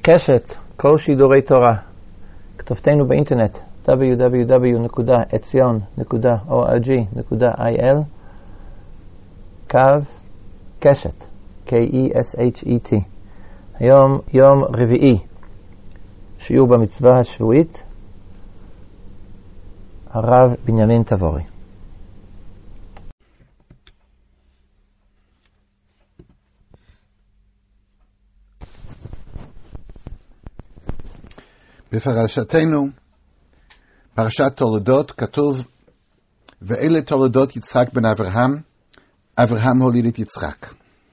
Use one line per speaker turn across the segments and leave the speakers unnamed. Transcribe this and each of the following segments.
קשת, כל שידורי תורה. כתובתנו באינטרנט www.etzion.org.il קו קשת, K-E-S-H-E-T. היום יום רביעי, שיעור במצווה השבועית, הרב בנימין תבורי.
בפרשתנו, פרשת תולדות, כתוב, ואלה תולדות יצחק בן אברהם, אברהם הוליד את יצחק.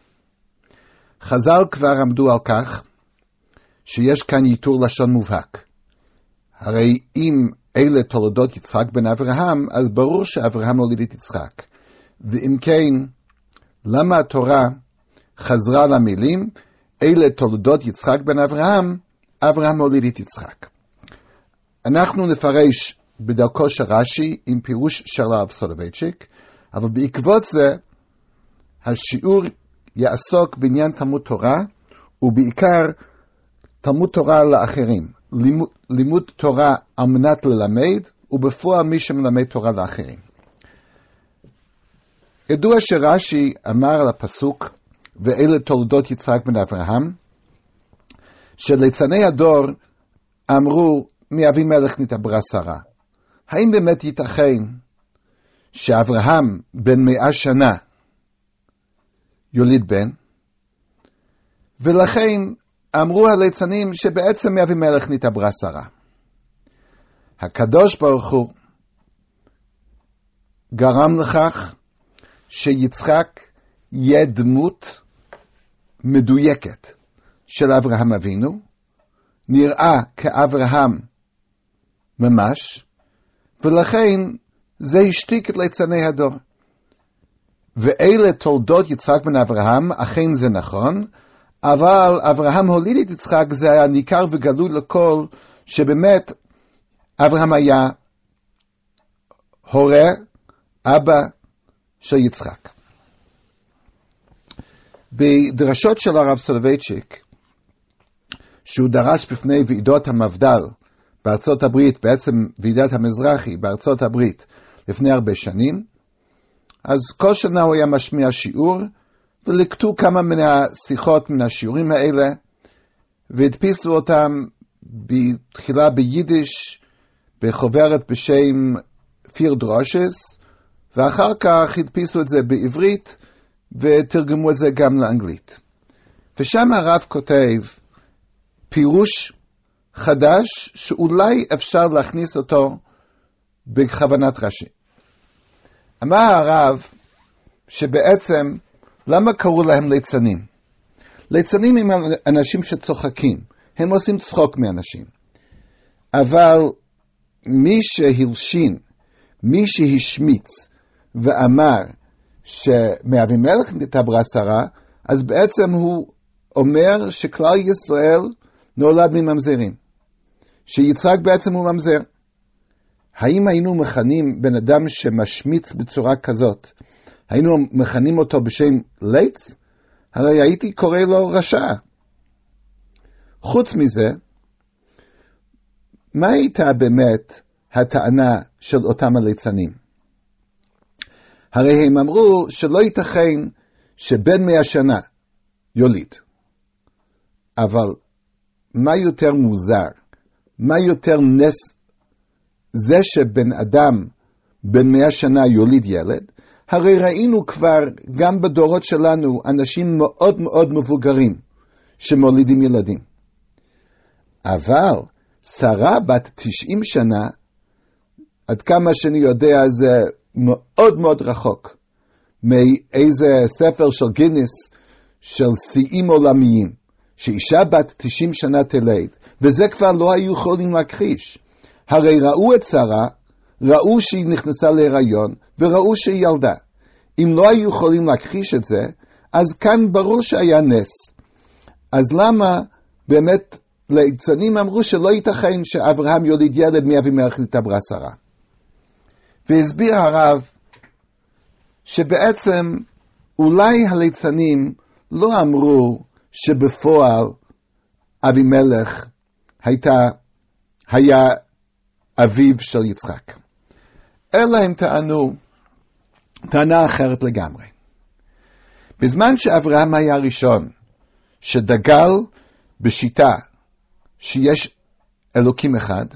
חז"ל כבר עמדו על כך, שיש כאן ייתור לשון מובהק. הרי אם אלה תולדות יצחק בן אברהם, אז ברור שאברהם הוליד את יצחק. ואם כן, למה התורה חזרה למילים, אלה תולדות יצחק בן אברהם, אברהם הוליד את יצחק. אנחנו נפרש בדרכו של רש"י עם פירוש של הרב סולובייצ'יק, אבל בעקבות זה השיעור יעסוק בעניין תלמוד תורה, ובעיקר תלמוד תורה לאחרים. לימוד תורה על מנת ללמד, ובפועל מי שמלמד תורה לאחרים. ידוע שרש"י אמר על הפסוק, ואלה תולדות יצחק בן אברהם, שליצני הדור אמרו, מאבימלך נתעברה שרה. האם באמת ייתכן שאברהם בן 100 שנה יוליד בן? ולכן אמרו הליצנים שבעצם מאבימלך נתעברה שרה. הקדוש ברוך הוא גרם לכך שיצחק יהיה דמות מדויקת של אברהם אבינו, נראה כאברהם ממש, ולכן זה השתיק את ליצני הדור. ואלה תולדות יצחק בן אברהם, אכן זה נכון, אבל אברהם הוליד את יצחק, זה היה ניכר וגלוי לכל, שבאמת אברהם היה הורה, אבא של יצחק. בדרשות של הרב סולובייצ'יק, שהוא דרש בפני ועידות המפד"ל בארצות הברית, בעצם ועידת המזרחי בארצות הברית לפני הרבה שנים, אז כל שנה הוא היה משמיע שיעור, ולקטו כמה מן השיחות מן השיעורים האלה, והדפיסו אותם בתחילה ביידיש, בחוברת בשם פיר דרושס, ואחר כך הדפיסו את זה בעברית, ותרגמו את זה גם לאנגלית. ושם הרב כותב פירוש חדש, שאולי אפשר להכניס אותו בכוונת רש"י. אמר הרב שבעצם, למה קראו להם ליצנים? ליצנים הם אנשים שצוחקים, הם עושים צחוק מאנשים. אבל מי שהלשין, מי שהשמיץ ואמר שמאבימלך נתעברה שרה, אז בעצם הוא אומר שכלל ישראל נולד מממזרים, שיצחק בעצם הוא ממזר. האם היינו מכנים בן אדם שמשמיץ בצורה כזאת, היינו מכנים אותו בשם ליץ? הרי הייתי קורא לו רשע. חוץ מזה, מה הייתה באמת הטענה של אותם הליצנים? הרי הם אמרו שלא ייתכן שבן 100 שנה יוליד. אבל מה יותר מוזר? מה יותר נס? זה שבן אדם בן 100 שנה יוליד ילד, הרי ראינו כבר גם בדורות שלנו אנשים מאוד מאוד מבוגרים שמולידים ילדים. אבל שרה בת 90 שנה, עד כמה שאני יודע זה מאוד מאוד רחוק מאיזה ספר של גינס של שיאים עולמיים, שאישה בת 90 שנה תלד, וזה כבר לא היו יכולים להכחיש. הרי ראו את שרה, ראו שהיא נכנסה להיריון, וראו שהיא ילדה. אם לא היו יכולים להכחיש את זה, אז כאן ברור שהיה נס. אז למה באמת ליצנים אמרו שלא ייתכן שאברהם יוליד ילד מאבימלך נתעברה שרה? והסביר הרב שבעצם אולי הליצנים לא אמרו שבפועל אבימלך היה אביו של יצחק. אלא הם טענו טענה אחרת לגמרי. בזמן שאברהם היה הראשון שדגל בשיטה שיש אלוקים אחד,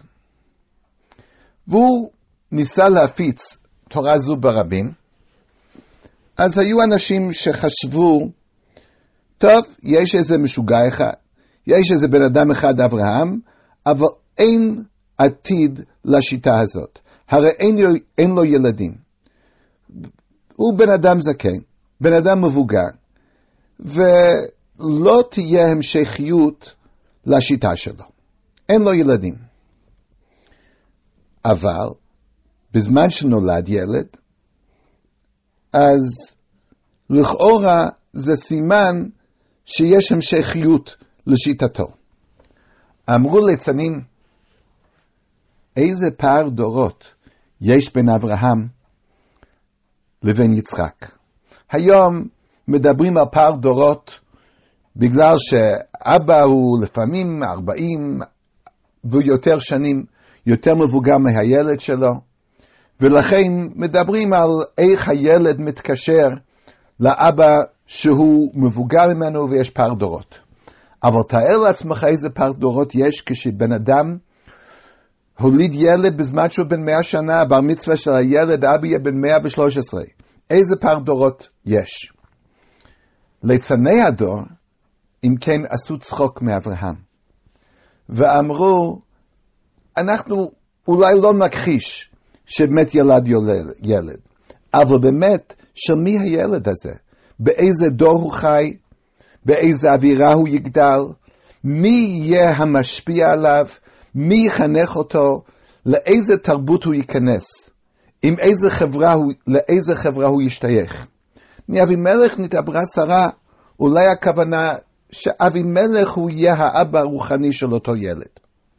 והוא ניסה להפיץ תורה זו ברבים, אז היו אנשים שחשבו, טוב, יש איזה משוגע אחד, יש איזה בן אדם אחד אברהם, אבל אין עתיד לשיטה הזאת. הרי אין לו ילדים. הוא בן אדם זקן, בן אדם מבוגר, ולא תהיה המשכיות לשיטה שלו. אין לו ילדים. אבל בזמן שנולד ילד, אז לכאורה זה סימן שיש המשכיות לשיטתו. אמרו ליצנים, איזה פער דורות יש בין אברהם לבין יצחק. היום מדברים על פער דורות בגלל שאבא הוא לפעמים 40 ויותר שנים יותר מבוגר מהילד שלו, ולכן מדברים על איך הילד מתקשר לאבא שהוא מבוגר ממנו ויש פער דורות. אבל תאר לעצמך איזה פער דורות יש כשבן אדם הוליד ילד בזמן שהוא בן 100 שנה, בר מצווה של הילד אבא יהיה בן 113. איזה פער דורות יש? ליצני הדור, אם כן, עשו צחוק מאברהם. ואמרו, אנחנו אולי לא נכחיש שבאמת ילד ילד, אבל באמת, של מי הילד הזה? באיזה דור הוא חי? באיזה אווירה הוא יגדל? מי יהיה המשפיע עליו? מי יחנך אותו? לאיזה תרבות הוא ייכנס? לאיזה חברה הוא ישתייך? מאבימלך נתעברה שרה, אולי הכוונה שאבימלך הוא יהיה האבא הרוחני של אותו ילד.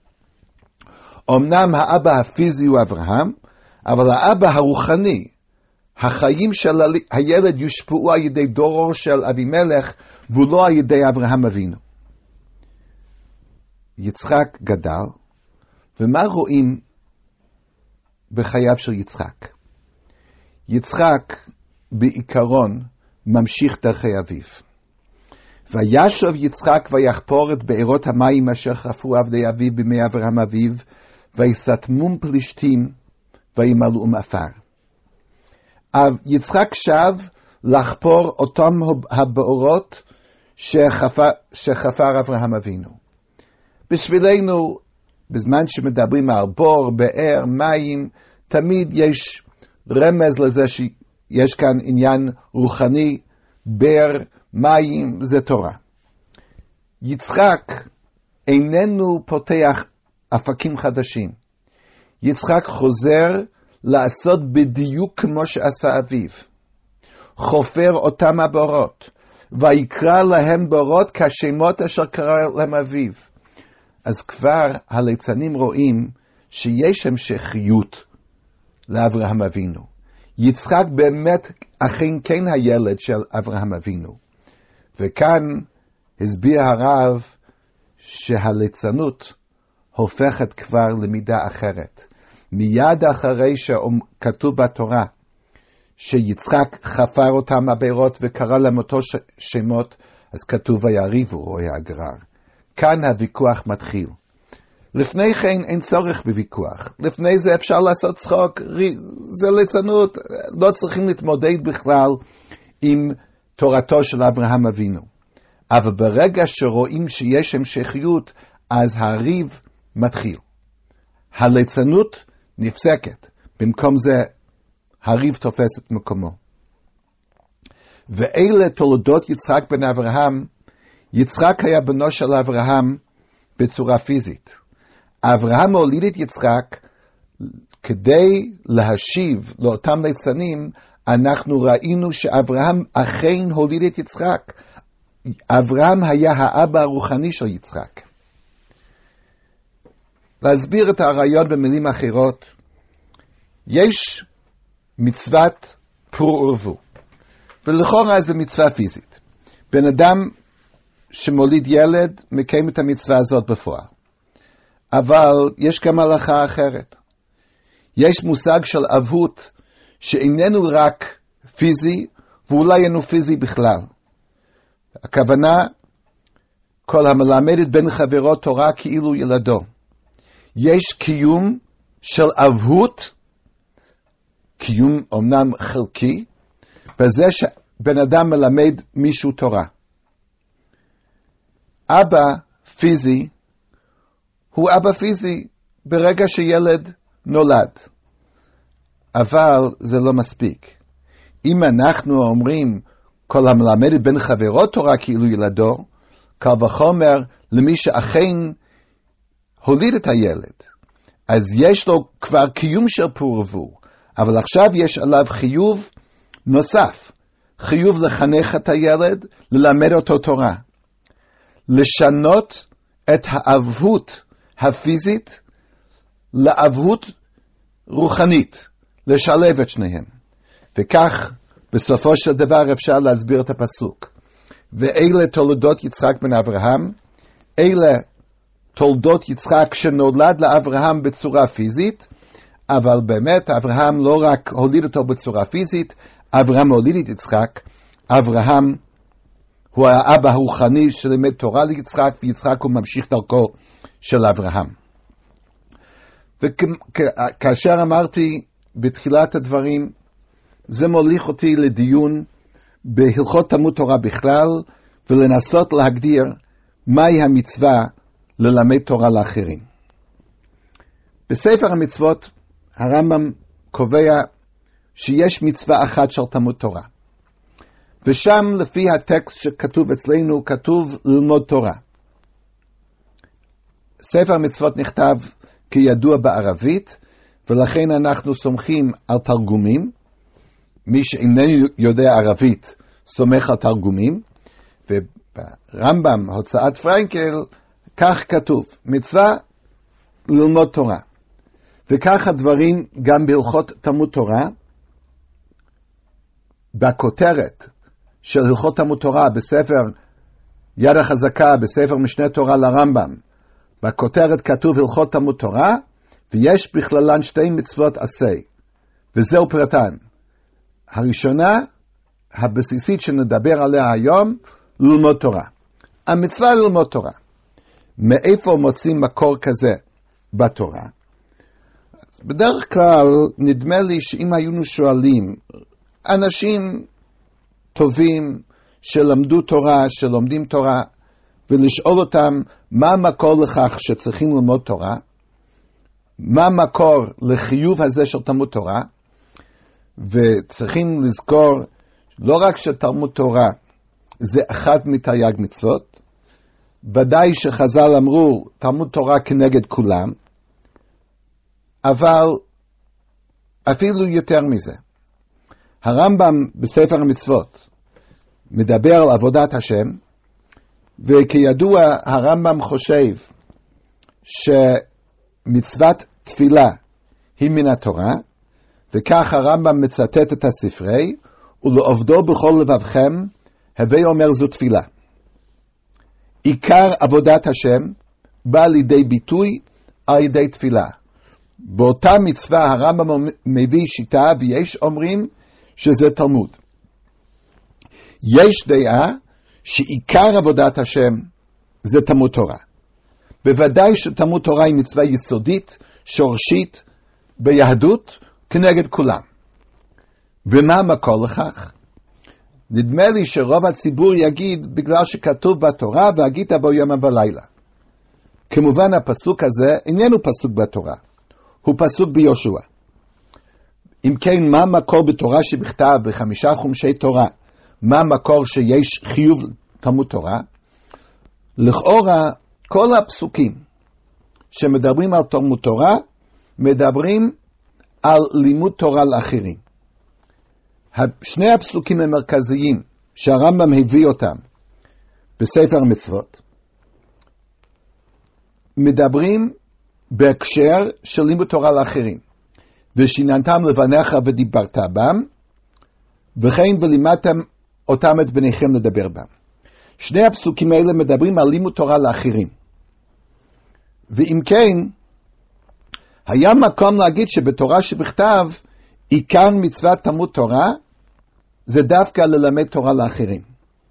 אמנם האבא הפיזי הוא אברהם, אבל האבא הרוחני, החיים של הילד יושפעו על ידי דורו של אבימלך, ולא על ידי אברהם אבינו. יצחק גדל, ומה רואים בחייו של יצחק? יצחק בעיקרון ממשיך דרכי אביו. וישוב יצחק ויחפור את בארות המים אשר חפרו עבדי אביו בימי אברהם אביו, ויסתמום פלישתים וימלאום עפר. יצחק שב לחפור אותם הבארות שחפר אברהם אבינו. בשבילנו, בזמן שמדברים על בור, באר, מים, תמיד יש רמז לזה שיש כאן עניין רוחני, באר, מים, זה תורה. יצחק איננו פותח אופקים חדשים. יצחק חוזר לעשות בדיוק כמו שעשה אביו. חופר אותם הבארות, ויקרא להם בארות כשמות אשר קרא להם אביו. אז כבר הליצנים רואים שיש המשכיות לאברהם אבינו. יצחק באמת אכן כן הילד של אברהם אבינו. וכאן הסביר הרב שהליצנות הופכת כבר למידה אחרת. מיד אחרי שכתוב בתורה שיצחק חפר אותם הבארות וקרא להם אותו שמות, אז כתוב ויריבו רואי הגרר. כאן הוויכוח מתחיל. לפני כן אין צורך בוויכוח. לפני זה אפשר לעשות צחוק, זה ליצנות, לא צריכים להתמודד בכלל עם תורתו של אברהם אבינו. אבל ברגע שרואים שיש המשכיות, אז הריב מתחיל. הליצנות נפסקת. במקום זה, הריב תופס את מקומו. ואלה תולדות יצחק בן אברהם. יצחק היה בנו של אברהם בצורה פיזית. אברהם הוליד את יצחק כדי להשיב לאותם ליצנים. אנחנו ראינו שאברהם אכן הוליד את יצחק. אברהם היה האבא הרוחני של יצחק. להסביר את הרעיון במילים אחרות, יש מצוות פרו ורבו, ולכאורה זה מצווה פיזית. בן אדם שמוליד ילד מקיים את המצווה הזאת בפועל. אבל יש גם הלכה אחרת. יש מושג של אבות שאיננו רק פיזי, ואולי אינו פיזי בכלל. הכוונה, כל המלמד את בן חברו תורה כאילו ילדו. יש קיום של אבות, קיום אומנם חלקי, בזה שבן אדם מלמד מישהו תורה. אבא פיזי, הוא אבא פיזי ברגע שילד נולד. אבל זה לא מספיק. אם אנחנו אומרים, כל המלמד את בן חברו תורה כאילו ילדו, קל וחומר למי שאכן הוליד את הילד. אז יש לו כבר קיום של פור ורבו, אבל עכשיו יש עליו חיוב נוסף. חיוב לחנך את הילד, ללמד אותו תורה. לשנות את האבות הפיזית לאבות רוחנית, לשלב את שניהם. וכך בסופו של דבר אפשר להסביר את הפסוק. ואלה תולדות יצחק בן אברהם, אלה תולדות יצחק שנולד לאברהם בצורה פיזית, אבל באמת אברהם לא רק הוליד אותו בצורה פיזית, אברהם הוליד את יצחק, אברהם הוא האבא הרוחני שלימד תורה ליצחק, ויצחק הוא ממשיך דרכו של אברהם. וכאשר אמרתי בתחילת הדברים, זה מוליך אותי לדיון בהלכות תלמוד תורה בכלל, ולנסות להגדיר מהי המצווה ללמד תורה לאחרים. בספר המצוות הרמב"ם קובע שיש מצווה אחת של תלמוד תורה. ושם לפי הטקסט שכתוב אצלנו, כתוב ללמוד תורה. ספר המצוות נכתב כידוע בערבית, ולכן אנחנו סומכים על תרגומים. מי שאיננו יודע ערבית סומך על תרגומים, וברמב"ם, הוצאת פרנקל, כך כתוב, מצווה ללמוד תורה. וכך הדברים גם בהלכות תלמוד תורה, בכותרת של הלכות תלמוד תורה בספר יד החזקה, בספר משנה תורה לרמב"ם, בכותרת כתוב הלכות תלמוד תורה, ויש בכללן שתי מצוות עשה, וזהו פרטן. הראשונה, הבסיסית שנדבר עליה היום, ללמוד תורה. המצווה ללמוד תורה. מאיפה מוצאים מקור כזה בתורה? בדרך כלל נדמה לי שאם היינו שואלים אנשים טובים שלמדו תורה, שלומדים תורה, ולשאול אותם מה המקור לכך שצריכים ללמוד תורה, מה המקור לחיוב הזה של תלמוד תורה, וצריכים לזכור לא רק שתלמוד תורה זה אחד מתרי"ג מצוות, ודאי שחז"ל אמרו תלמוד תורה כנגד כולם, אבל אפילו יותר מזה. הרמב"ם בספר המצוות מדבר על עבודת השם, וכידוע הרמב"ם חושב שמצוות תפילה היא מן התורה, וכך הרמב"ם מצטט את הספרי, ולעובדו בכל לבבכם, הווי אומר זו תפילה. עיקר עבודת השם בא לידי ביטוי על ידי תפילה. באותה מצווה הרמב"ם מביא שיטה, ויש אומרים שזה תלמוד. יש דעה שעיקר עבודת השם זה תלמוד תורה. בוודאי שתלמוד תורה היא מצווה יסודית, שורשית, ביהדות, כנגד כולם. ומה המקור לכך? נדמה לי שרוב הציבור יגיד בגלל שכתוב בתורה והגית בו יום ולילה. כמובן הפסוק הזה איננו פסוק בתורה, הוא פסוק ביהושע. אם כן, מה המקור בתורה שבכתב ב5 חומשי תורה? מה המקור שיש חיוב תלמוד תורה? לכאורה כל הפסוקים שמדברים על תלמוד תורה מדברים על לימוד תורה לאחרים. שני הפסוקים המרכזיים שהרמב"ם הביא אותם בספר המצוות מדברים בהקשר של לימוד תורה לאחרים. ושיננתם לבניך ודיברת בם, וכן ולימדתם אותם את בניכם לדבר בם. שני הפסוקים האלה מדברים על לימוד תורה לאחרים. ואם כן, היה מקום להגיד שבתורה שבכתב, עיקר מצוות תלמוד תורה, זה דווקא ללמד תורה לאחרים.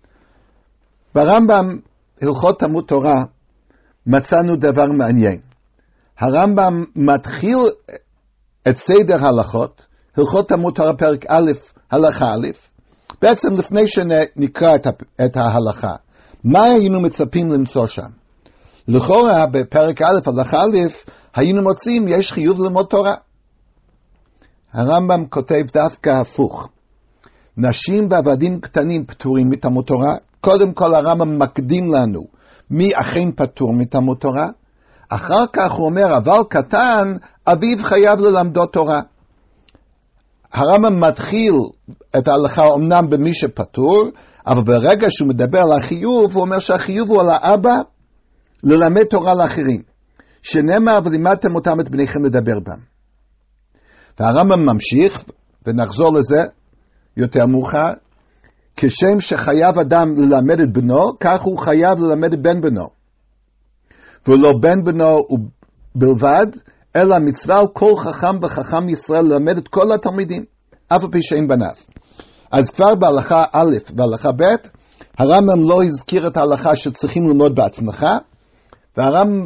ברמב"ם, הלכות תלמוד תורה, מצאנו דבר מעניין. הרמב"ם מתחיל את סדר הלכות, הלכות תלמוד תורה פרק א', הלכה א', בעצם לפני שנקרא את ההלכה. מה היינו מצפים למצוא שם? לכאורה בפרק א', הלכה א', היינו מוצאים יש חיוב ללמוד תורה. הרמב"ם כותב דווקא הפוך. נשים ועבדים קטנים פטורים מתלמוד תורה. קודם כל הרמב"ם מקדים לנו מי אכן פטור מתלמוד תורה. אחר כך הוא אומר, אבל קטן, אביו חייב ללמדו תורה. הרמב"ם מתחיל את ההלכה אומנם במי שפטור, אבל ברגע שהוא מדבר על החיוב, הוא אומר שהחיוב הוא על האבא ללמד תורה לאחרים. שנאמר ולימדתם אותם את בניכם לדבר בם. והרמב"ם ממשיך, ונחזור לזה יותר מאוחר, כשם שחייב אדם ללמד את בנו, כך הוא חייב ללמד את בן בנו. ולא בן בנו בלבד, אלא מצווה על כל חכם וחכם ישראל ללמד את כל התלמידים, אף על פי שאין בניו. אז כבר בהלכה א' והלכה ב', הרמב"ם לא הזכיר את ההלכה שצריכים ללמוד בעצמך, והרמב"ם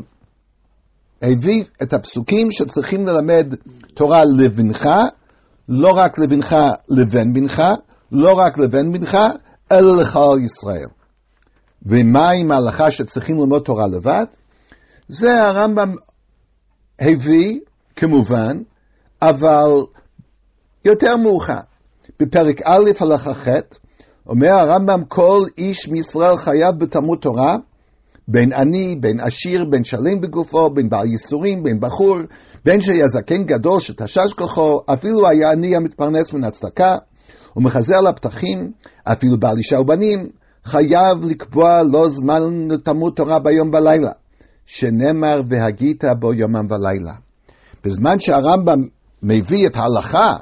הביא את הפסוקים שצריכים ללמד תורה לבנך, לא רק לבנך לבן בנך, לא רק לבן בנך, אלא לכל ישראל. ומה עם ההלכה שצריכים ללמוד תורה לבד? זה הרמב"ם הביא כמובן, אבל יותר מאוחר. בפרק א' הלכה ח' אומר הרמב"ם כל איש מישראל חייב בתלמוד תורה, בין עני, בין עשיר, בין שלם בגופו, בין בעל ייסורים, בין בחור, בין שהיה זקן גדול שתשש כוחו, אפילו היה עני המתפרנס מן הצדקה, ומחזר לפתחים, אפילו בעל אישה ובנים, חייב לקבוע לו זמן לתלמוד תורה ביום בלילה, שנאמר והגית בו יומם ולילה. בזמן שהרמב"ם מביא את ההלכה,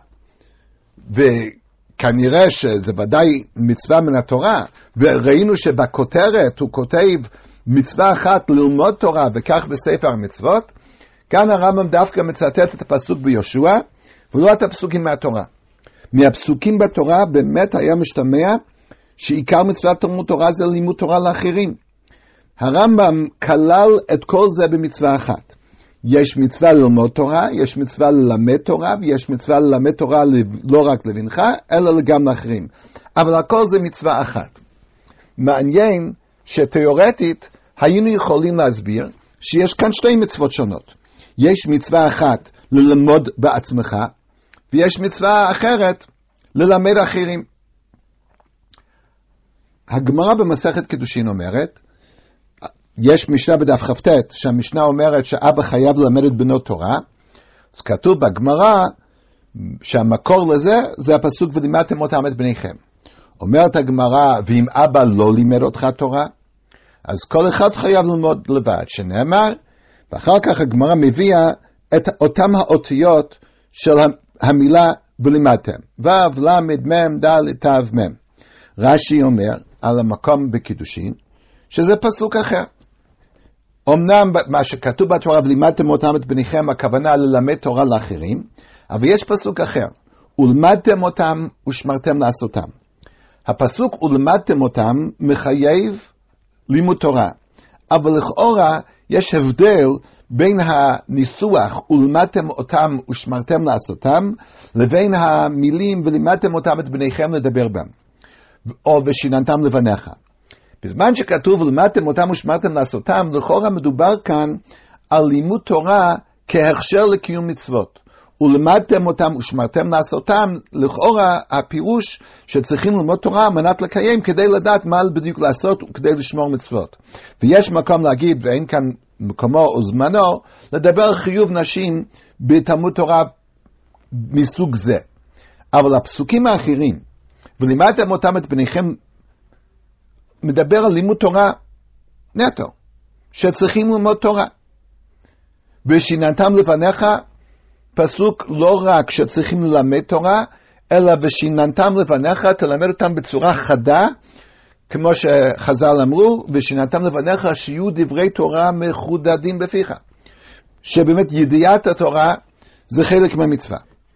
וכנראה שזה ודאי מצווה מן התורה, וראינו שבכותרת הוא כותב מצווה אחת ללמוד תורה וכך בספר המצוות, כאן הרמב"ם דווקא מצטט את הפסוק ביהושע, ולא את הפסוקים מהתורה. מהפסוקים בתורה באמת היה משתמע שעיקר מצוות תלמוד תורה זה לימוד תורה לאחרים. הרמב"ם כלל את כל זה במצווה אחת. יש מצווה ללמוד תורה, יש מצווה ללמד תורה, ויש מצווה ללמד תורה לא רק לבנך, אלא גם לאחרים. אבל הכל זה מצווה אחת. מעניין שתיאורטית היינו יכולים להסביר שיש כאן שתי מצוות שונות. יש מצווה אחת ללמוד בעצמך, ויש מצווה אחרת ללמד אחרים. הגמרא במסכת קידושין אומרת, יש משנה בדף כ"ט, שהמשנה אומרת שאבא חייב ללמד את בנו תורה, אז כתוב בגמרא שהמקור לזה זה הפסוק ולימדתם אותם את בניכם. אומרת הגמרא, ואם אבא לא לימד אותך תורה, אז כל אחד חייב ללמוד לבד, שנאמר, ואחר כך הגמרא מביאה את אותם האותיות של המילה ולימדתם, ו' למד מ' ד' ת' מ'. רש"י אומר על המקום בקידושין, שזה פסוק אחר. אמנם מה שכתוב בתורה ולימדתם אותם את בניכם, הכוונה ללמד תורה לאחרים, אבל יש פסוק אחר, ולמדתם אותם ושמרתם לעשותם. הפסוק ולמדתם אותם מחייב לימוד תורה, אבל לכאורה יש הבדל בין הניסוח ולמדתם אותם ושמרתם לעשותם, לבין המילים ולימדתם אותם את בניכם לדבר בם, או ושיננתם לבניך. בזמן שכתוב ולמדתם אותם ושמרתם לעשותם, לכאורה מדובר כאן על לימוד תורה כהכשר לקיום מצוות. ולמדתם אותם ושמרתם לעשותם, לכאורה הפירוש שצריכים ללמוד תורה על מנת לקיים כדי לדעת מה בדיוק לעשות וכדי לשמור מצוות. ויש מקום להגיד, ואין כאן מקומו או זמנו, לדבר על חיוב נשים בתלמוד תורה מסוג זה. אבל הפסוקים האחרים, ולימדתם אותם את בניכם, מדבר על לימוד תורה נטו, שצריכים ללמוד תורה. ושיננתם לבניך, פסוק לא רק שצריכים ללמד תורה, אלא ושיננתם לבניך, תלמד אותם בצורה חדה, כמו שחז"ל אמרו, ושנתם לבניך שיהיו דברי תורה מחודדים בפיך. שבאמת ידיעת התורה זה חלק מהמצווה.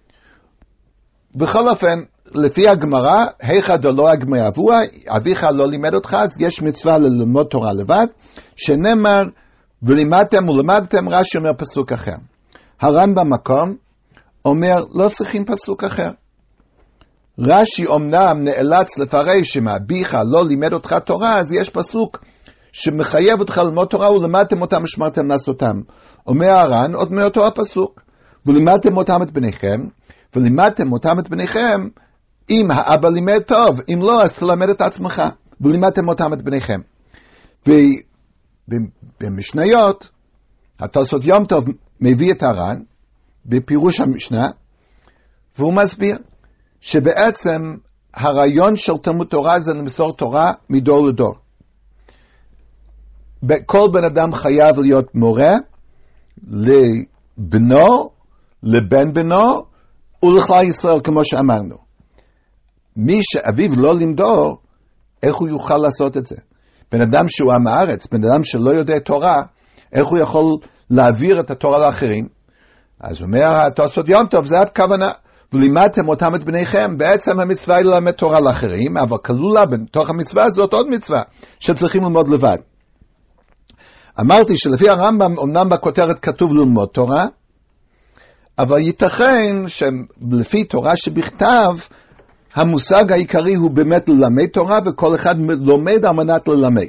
בכל אופן, לפי הגמרא, היכא דלא אגמי אבוה, אביך לא לימד אותך, אז יש מצווה ללמוד תורה לבד, שנאמר, ולימדתם ולמדתם, רש"י אומר פסוק אחר. הר"ן במקום אומר, לא צריכים פסוק אחר. רש"י אומנם נאלץ לפרש שמאביך לא לימד אותך תורה, אז יש פסוק שמחייב אותך ללמוד תורה, ולמדתם אותם ושמרתם לעשותם. אומר הר"ן, עוד מאותו הפסוק, ולימדתם אותם את בניכם, ולימדתם אותם את בניכם, אם האבא לימד טוב, אם לא, אז תלמד את עצמך, ולימדתם אותם את בניכם. ובמשניות, התוספות יום טוב מביא את הר"ן, בפירוש המשנה, והוא מסביר, שבעצם הרעיון של תלמוד תורה זה למסור תורה מדור לדור. כל בן אדם חייב להיות מורה לבנו, לבן בנו, ולכלל ישראל כמו שאמרנו. מי שאביו לא לימדו, איך הוא יוכל לעשות את זה? בן אדם שהוא עם הארץ, בן אדם שלא יודע תורה, איך הוא יכול להעביר את התורה לאחרים? אז אומר התוספות יום טוב, זה הכוונה. ולימדתם אותם את בניכם, בעצם המצווה היא ללמד תורה לאחרים, אבל כלולה בתוך המצווה הזאת עוד מצווה, שצריכים ללמוד לבד. אמרתי שלפי הרמב"ם, אמנם בכותרת כתוב ללמוד תורה, אבל ייתכן שלפי תורה שבכתב, המושג העיקרי הוא באמת ללמד תורה, וכל אחד לומד על מנת ללמד.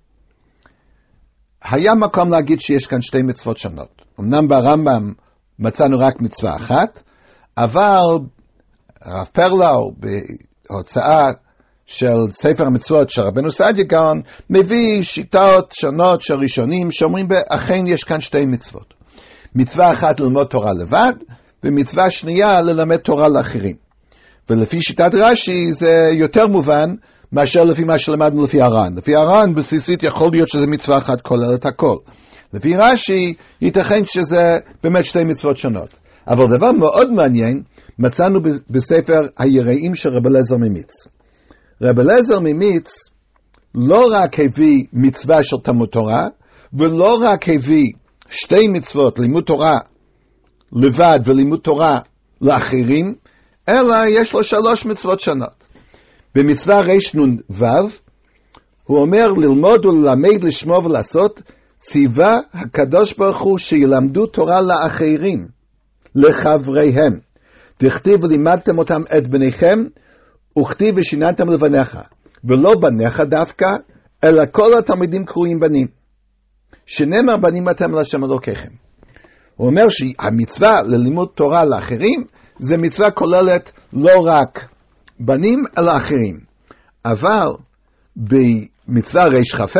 היה מקום להגיד שיש כאן שתי מצוות שונות. אמנם ברמב"ם מצאנו רק מצווה אחת, אבל הרב פרלאו בהוצאה של ספר המצוות של רבנו סעדיה גאון מביא שיטות שונות של ראשונים שאומרים אכן יש כאן שתי מצוות. מצווה אחת ללמוד תורה לבד, ומצווה שנייה ללמד תורה לאחרים. ולפי שיטת רש"י זה יותר מובן מאשר לפי מה שלמדנו לפי הר"ן. לפי הר"ן בסיסית יכול להיות שזה מצווה אחת כוללת הכל. לפי רש"י ייתכן שזה באמת שתי מצוות שונות. אבל דבר מאוד מעניין מצאנו בספר היראים של רב אליעזר ממיץ. רב אליעזר ממיץ לא רק הביא מצווה של תלמוד תורה, ולא רק הביא שתי מצוות, לימוד תורה לבד ולימוד תורה לאחרים, אלא יש לו 3 מצוות שונות. במצווה רנ"ו הוא אומר ללמוד וללמד, לשמור ולעשות, ציווה הקדוש ברוך הוא שילמדו תורה לאחרים, לחבריהם. תכתיב ולימדתם אותם את בניכם, וכתיב ושיננתם לבניך. ולא בניך דווקא, אלא כל התלמידים קרויים בנים. שנאמר בנים אתם להשם אלוקיכם. הוא אומר שהמצווה ללימוד תורה לאחרים, זה מצווה כוללת לא רק בנים, אלא אחרים. אבל במצווה רכ"ה,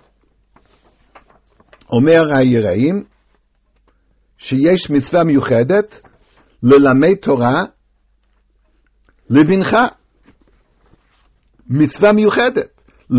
אומר היראים, שיש מצווה מיוחדת ללמד תורה לבנך. מצווה מיוחדת.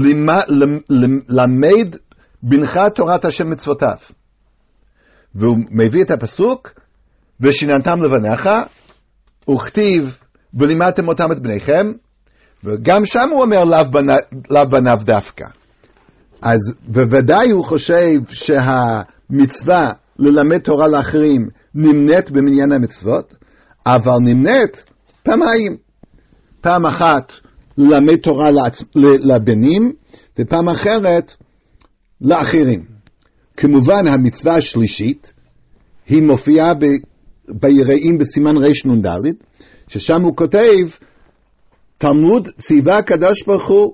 למד בנך תורת השם מצוותיו. והוא מביא את הפסוק, ושיננתם לבניך, וכתיב, ולימדתם אותם את בניכם, וגם שם הוא אומר לאו בניו דווקא. אז בוודאי הוא חושב שהמצווה ללמד תורה לאחרים נמנית במניין המצוות, אבל נמנית פעמיים. פעם אחת ללמד תורה לבנים, ופעם אחרת לאחרים. כמובן המצווה השלישית, היא מופיעה ביראים בסימן רנ"ד, ששם הוא כותב, תלמוד ציווה הקדוש ברוך הוא,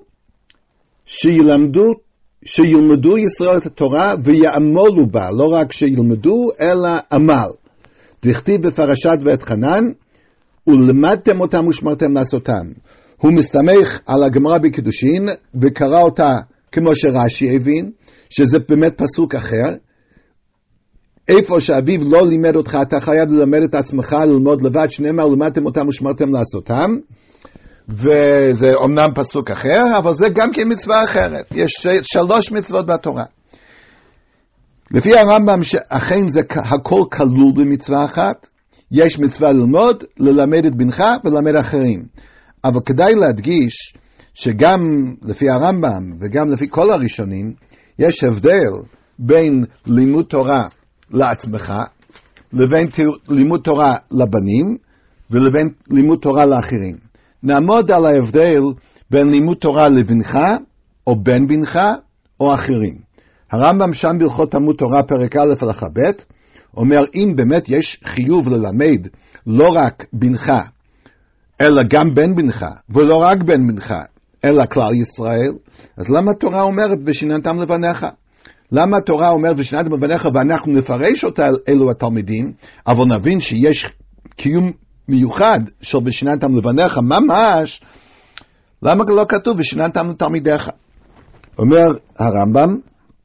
שילמדו ישראל את התורה ויעמלו בה, לא רק שילמדו, אלא עמל. דכתיב בפרשת ואת חנן, ולמדתם אותם ושמרתם לעשותם. הוא מסתמך על הגמרא בקידושין, וקרא אותה כמו שרש"י הבין, שזה באמת פסוק אחר. איפה שאביו לא לימד אותך, אתה חייב ללמד את עצמך, ללמוד לבד, שנאמר, למדתם אותם ושמרתם לעשותם. וזה אומנם פסוק אחר, אבל זה גם כן מצווה אחרת. יש 3 מצוות בתורה. לפי הרמב"ם שאכן זה הכל כלול במצווה אחת, יש מצווה ללמוד, ללמד את בנך וללמד אחרים. אבל כדאי להדגיש שגם לפי הרמב"ם וגם לפי כל הראשונים, יש הבדל בין לימוד תורה לעצמך, לבין לימוד תורה לבנים, ולבין לימוד תורה לאחרים. נעמוד על ההבדל בין לימוד תורה לבנך, או בן בנך, או אחרים. הרמב"ם שם בהלכות תלמוד תורה פרק א' הלכה ב', אומר אם באמת יש חיוב ללמד לא רק בנך, אלא גם בן בנך, ולא רק בן בנך, אלא כלל ישראל, אז למה התורה אומרת ושיננתם לבניך? למה התורה אומרת ושיננתם לבניך ואנחנו נפרש אותה אלו התלמידים, אבל נבין שיש קיום מיוחד של ושיננתם לבניך, ממש, למה לא כתוב ושיננתם לתלמידיך? אומר הרמב"ם,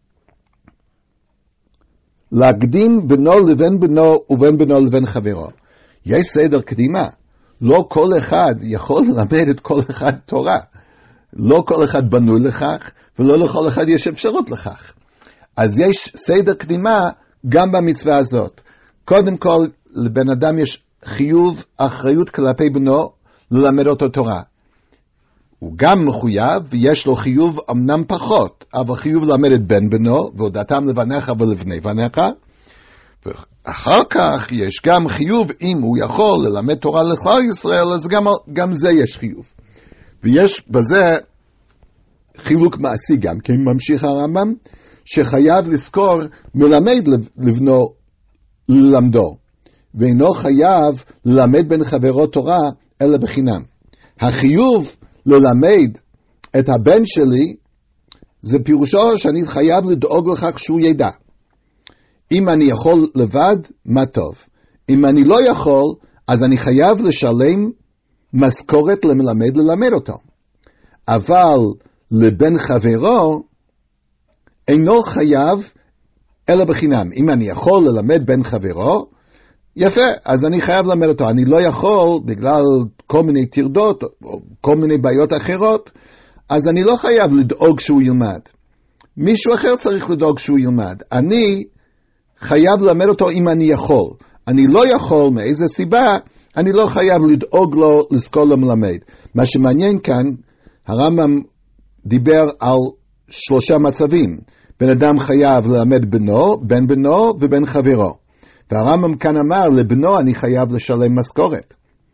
להקדים בינו לבין בינו ובין בינו לבין חברו. יש סדר קדימה. לא כל אחד יכול ללמד את כל אחד תורה. לא כל אחד בנוי לכך, ולא לכל אחד יש אפשרות לכך. אז יש סדר קדימה גם במצווה הזאת. קודם כל, לבן אדם יש חיוב, אחריות כלפי בנו, ללמד אותו תורה. הוא גם מחויב, ויש לו חיוב אמנם פחות, אבל חיוב ללמד את בן בנו, והודעתם לבניך ולבני בניך. ואחר כך יש גם חיוב, אם הוא יכול ללמד תורה לכלל ישראל, אז גם זה יש חיוב. ויש בזה חילוק מעשי גם, כי ממשיך הרמב"ם, שחייב לזכור מלמד לבנו ללמדו, ואינו חייב ללמד בין חברו תורה, אלא בחינם. החיוב ללמד את הבן שלי, זה פירושו שאני חייב לדאוג לכך שהוא ידע. אם אני יכול לבד, מה טוב. אם אני לא יכול, אז אני חייב לשלם משכורת למלמד ללמד אותו. אבל לבן חברו, אינו חייב אלא בחינם. אם אני יכול ללמד בן חברו, יפה, אז אני חייב ללמד אותו. אני לא יכול, בגלל כל מיני תרדות, או כל מיני בעיות אחרות, אז אני לא חייב לדאוג שהוא ילמד. מישהו אחר צריך לדאוג שהוא ילמד. אני חייב ללמד אותו אם אני יכול. אני לא יכול, מאיזה סיבה, אני לא חייב לדאוג לו, לזכור לו מלמד. מה שמעניין כאן, הרמב"ם דיבר על 3 מצבים. בן אדם חייב ללמד בנו, בן בנו ובן חברו. והרמב"ם כאן אמר, לבנו אני חייב לשלם משכורת.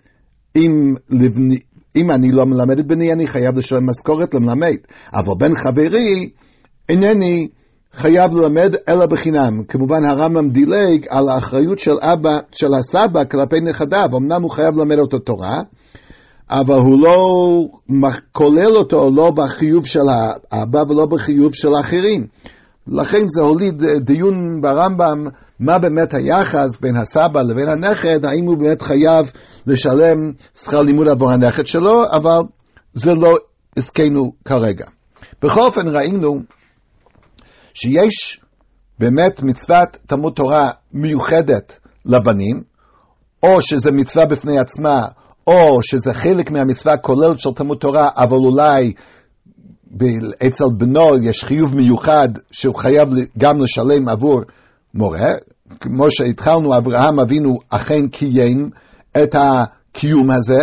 אם אני לא מלמד את בני, אני חייב לשלם משכורת למלמד. אבל בן חברי, אינני חייב ללמד אלא בחינם. כמובן הרמב"ם דילג על האחריות של הסבא כלפי נכדיו. אמנם הוא חייב ללמד אותו תורה, אבל הוא לא כולל אותו לא בחיוב של האבא ולא בחיוב של האחרים. לכן זה הוליד דיון ברמב"ם, מה באמת היחס בין הסבא לבין הנכד, האם הוא באמת חייב לשלם שכר לימוד עבור הנכד שלו, אבל זה לא עסקנו כרגע. בכל אופן ראינו שיש באמת מצוות תלמוד תורה מיוחדת לבנים, או שזה מצווה בפני עצמה, או שזה חלק מהמצווה הכוללת של תלמוד תורה, אבל אולי אצל בנו יש חיוב מיוחד שהוא חייב גם לשלם עבור מורה. כמו שהתחלנו, אברהם אבינו אכן קיים את הקיום הזה,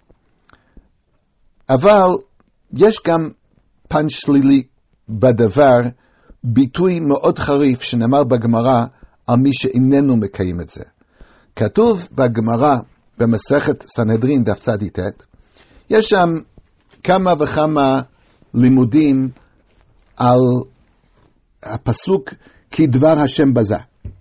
אבל יש גם פן שלילי בדבר, ביטוי מאוד חריף שנאמר בגמרא על מי שאיננו מקיים את זה. כתוב בגמרא במסכת סנהדרין דף צ"ט, יש שם כמה וכמה לימודים על הפסוק כי דבר השם בזה.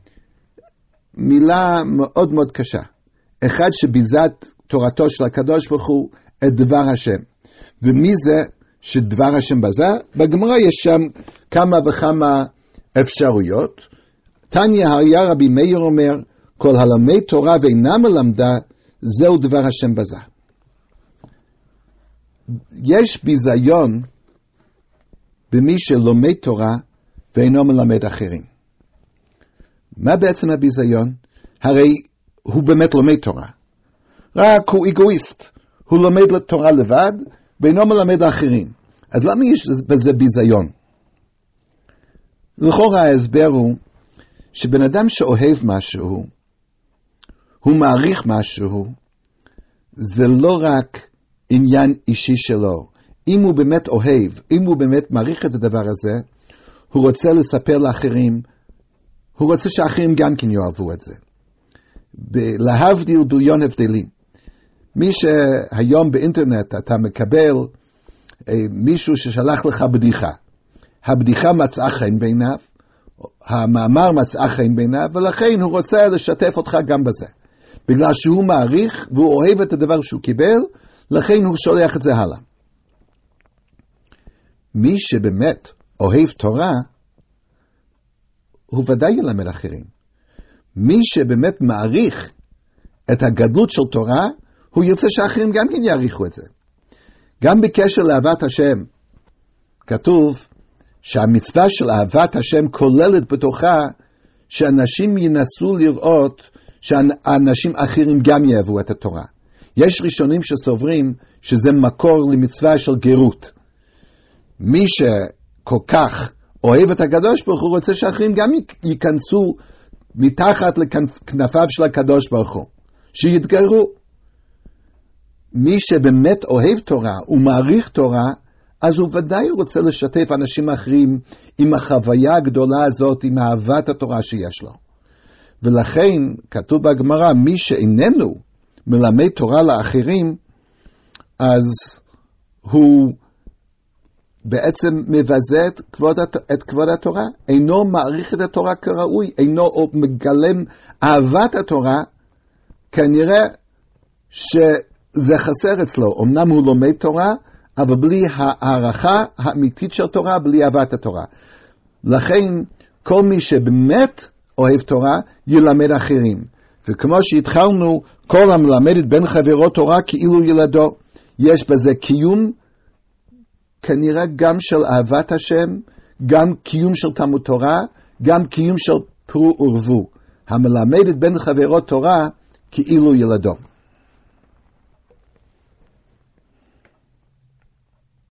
מילה מאוד מאוד קשה. אחד שביזת תורתו של הקדוש ברוך הוא את דבר השם. ומי זה שדבר השם בזה? בגמרא יש שם כמה וכמה אפשרויות. תניא היה רבי מאיר אומר, כל הלמד תורה ואינה מלמדה, זהו דבר השם בזה. יש ביזיון במי שלומד תורה ואינו מלמד אחרים. מה בעצם הביזיון? הרי הוא באמת לומד תורה. רק הוא אגואיסט. הוא לומד תורה לבד ואינו מלמד אחרים. אז למה יש בזה ביזיון? לכאורה ההסבר הוא שבן אדם שאוהב משהו, הוא מעריך משהו, זה לא רק עניין אישי שלו, אם הוא באמת אוהב, אם הוא באמת מעריך את הדבר הזה, הוא רוצה לספר לאחרים, הוא רוצה שאחרים גם כן יאהבו את זה. להבדיל ביליון הבדלים. מי שהיום באינטרנט אתה מקבל מישהו ששלח לך בדיחה. הבדיחה מצאה חן בעיניו, המאמר מצאה חן בעיניו, ולכן הוא רוצה לשתף אותך גם בזה. בגלל שהוא מעריך והוא אוהב את הדבר שהוא קיבל, לכן הוא שולח את זה הלאה. מי שבאמת אוהב תורה, הוא ודאי ילמד אחרים. מי שבאמת מעריך את הגדלות של תורה, הוא ירצה שאחרים גם כן יעריכו את זה. גם בקשר לאהבת השם, כתוב שהמצווה של אהבת השם כוללת בתוכה שאנשים ינסו לראות שאנשים אחרים גם יאהבו את התורה. יש ראשונים שסוברים שזה מקור למצווה של גרות. מי שכל כך אוהב את הקדוש ברוך הוא רוצה שאחרים גם ייכנסו מתחת לכנפיו של הקדוש ברוך הוא, שיתגרו. מי שבאמת אוהב תורה ומעריך תורה, אז הוא ודאי רוצה לשתף אנשים אחרים עם החוויה הגדולה הזאת, עם אהבת התורה שיש לו. ולכן כתוב בגמרא, מי שאיננו מלמד תורה לאחרים, אז הוא בעצם מבזה את כבוד התורה, אינו מעריך את התורה כראוי, אינו מגלם אהבת התורה, כנראה שזה חסר אצלו. אמנם הוא לומד תורה, אבל בלי הערכה האמיתית של תורה, בלי אהבת התורה. לכן כל מי שבאמת אוהב תורה, ילמד אחרים. וכמו שהתחלנו, כל המלמד את בן חברו תורה כאילו ילדו. יש בזה קיום, כנראה גם של אהבת השם, גם קיום של תלמוד תורה, גם קיום של פרו ורבו. המלמד את בן חברו תורה כאילו ילדו.